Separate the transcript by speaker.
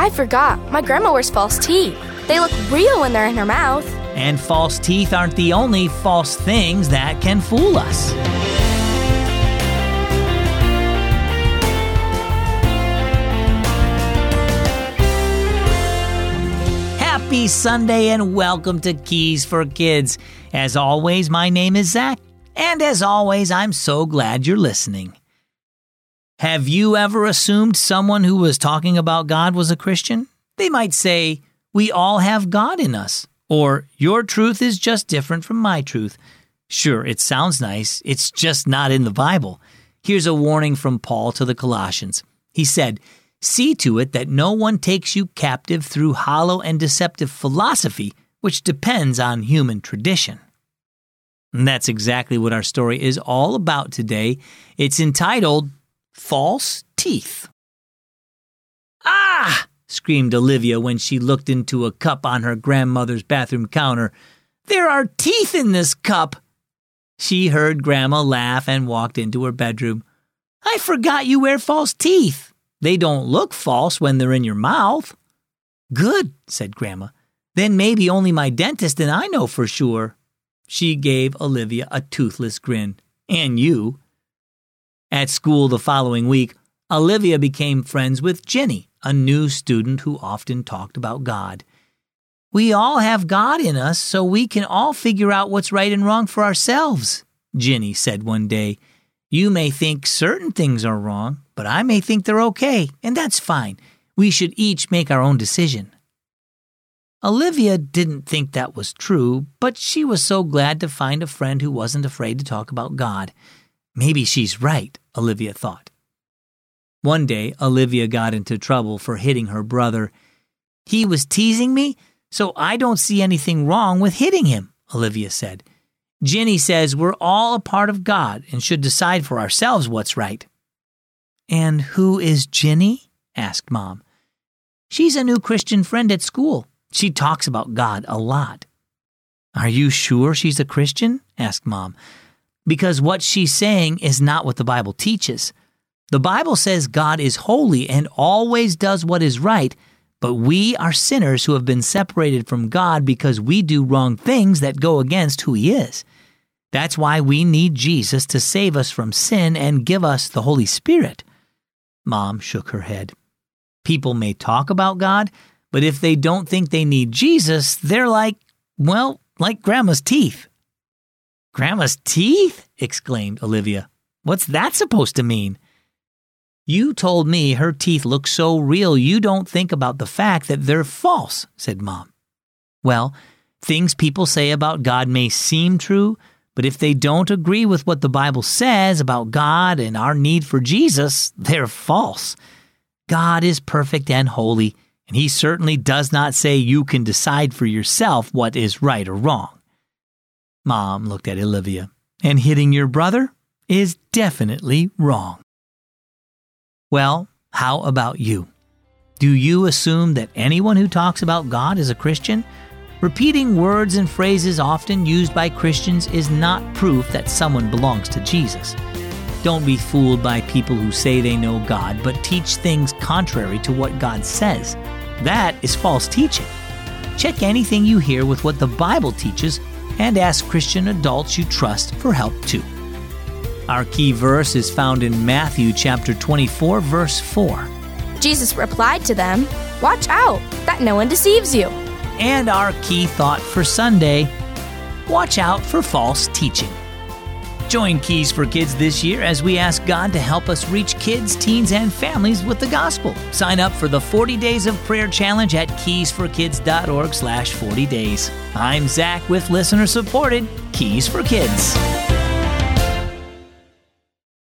Speaker 1: I forgot. My grandma wears false teeth. They look real when they're in her mouth.
Speaker 2: And false teeth aren't the only false things that can fool us. Happy Sunday and welcome to Keys for Kids. As always, my name is Zach, and as always, I'm so glad you're listening. Have you ever assumed someone who was talking about God was a Christian? They might say, "We all have God in us," or "Your truth is just different from my truth." Sure, it sounds nice. It's just not in the Bible. Here's a warning from Paul to the Colossians. He said, "See to it that no one takes you captive through hollow and deceptive philosophy, which depends on human tradition." And that's exactly what our story is all about today. It's entitled, False Teeth. "Ah!" screamed Olivia when she looked into a cup on her grandmother's bathroom counter. "There are teeth in this cup!" She heard Grandma laugh and walked into her bedroom. "I forgot you wear false teeth. They don't look false when they're in your mouth." "Good," said Grandma. "Then maybe only my dentist and I know for sure." She gave Olivia a toothless grin. "And you." At school the following week, Olivia became friends with Ginny, a new student who often talked about God. "We all have God in us, so we can all figure out what's right and wrong for ourselves," Ginny said one day. "You may think certain things are wrong, but I may think they're okay, and that's fine. We should each make our own decision." Olivia didn't think that was true, but she was so glad to find a friend who wasn't afraid to talk about God. Maybe she's right, Olivia thought. One day, Olivia got into trouble for hitting her brother. "He was teasing me, so I don't see anything wrong with hitting him," Olivia said. "Ginny says we're all a part of God and should decide for ourselves what's right." "And who is Ginny?" asked Mom. "She's a new Christian friend at school. She talks about God a lot." "Are you sure she's a Christian?" asked Mom. "Because what she's saying is not what the Bible teaches. The Bible says God is holy and always does what is right, but we are sinners who have been separated from God because we do wrong things that go against who He is. That's why we need Jesus to save us from sin and give us the Holy Spirit." Mom shook her head. "People may talk about God, but if they don't think they need Jesus, they're like Grandma's teeth." "Grandma's teeth?" exclaimed Olivia. "What's that supposed to mean?" "You told me her teeth look so real you don't think about the fact that they're false," said Mom. "Well, things people say about God may seem true, but if they don't agree with what the Bible says about God and our need for Jesus, they're false. God is perfect and holy, and He certainly does not say you can decide for yourself what is right or wrong." Mom looked at Olivia. "And hitting your brother is definitely wrong." Well, how about you? Do you assume that anyone who talks about God is a Christian? Repeating words and phrases often used by Christians is not proof that someone belongs to Jesus. Don't be fooled by people who say they know God but teach things contrary to what God says. That is false teaching. Check anything you hear with what the Bible teaches and ask Christian adults you trust for help too. Our key verse is found in Matthew chapter 24, verse 4.
Speaker 1: Jesus replied to them, "Watch out that no one deceives you."
Speaker 2: And our key thought for Sunday, watch out for false teaching. Join Keys for Kids this year as we ask God to help us reach kids, teens, and families with the gospel. Sign up for the 40 Days of Prayer Challenge at keysforkids.org/40days. I'm Zach with listener-supported Keys for Kids.